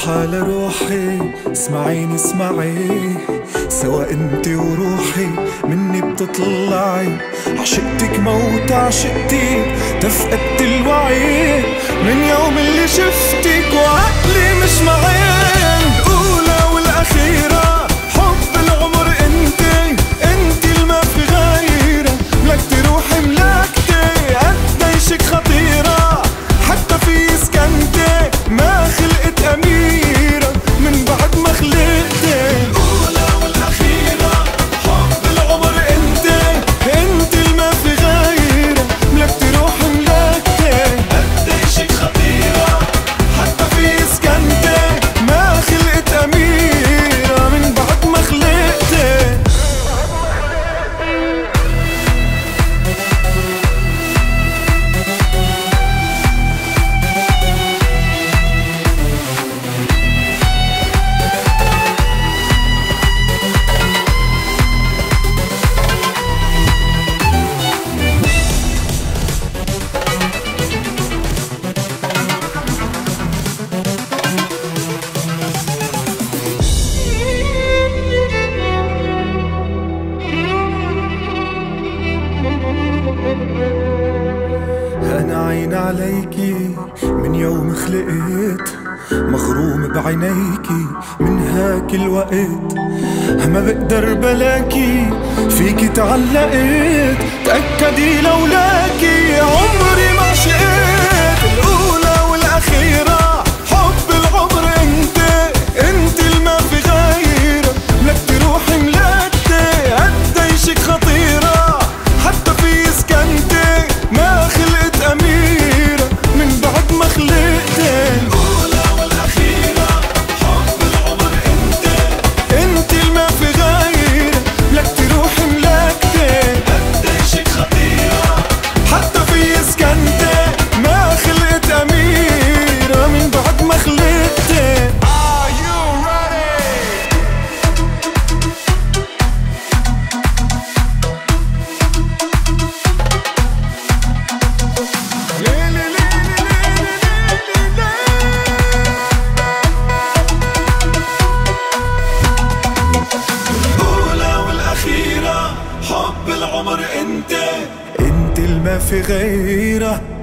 بصحى لروحي، اسمعيني اسمعي، سوا انتي وروحي مني بتطلعي. عشقتك موت عشقتك، تفقدت الوعي من يوم اللي شفتك وعقلي مش معي. الأولى والأخيرة حب العمر انتي، انتي الما في غيرة. ملكتي روحي ملكتي، قديشك خطيرة، حتى في سكنتي ما خلقت أميرة من بعد ما خلقتي. الأولى والأخيرة حب العمر انتي، انتي الما في غيرة. ملكتي روحي ملكتي، قديشك خطيرة، حتى في سكنتي ما خلقت أميرة من بعد ما خلقتي. أنا عين عليكي من يوم خلقت، مغروم بعينيكي من هاك الوقت. ما بقدر بلاكي فيكي تعلقت، تأكدي لولاكي عمري ما شقت. الأولى والأخيرة حب العمر انتي، انتي الما في غيرة. ملكتي روحي ملكتي، قديشك خطيرة، حتى في سكنتي ما خلقت أميرة من بعد ما خلقتي. الأولى والأخيرة حب العمر انتي، انتي الما في غيرة. ملكتي روحي ملكتي، قديشك خطيرة، حتى في سكنتي ما خلقت أميرة من بعد ما خلقتي. Are you ready? الأولى والأخيرة حب العمر انتي، انتي الما في غيرة.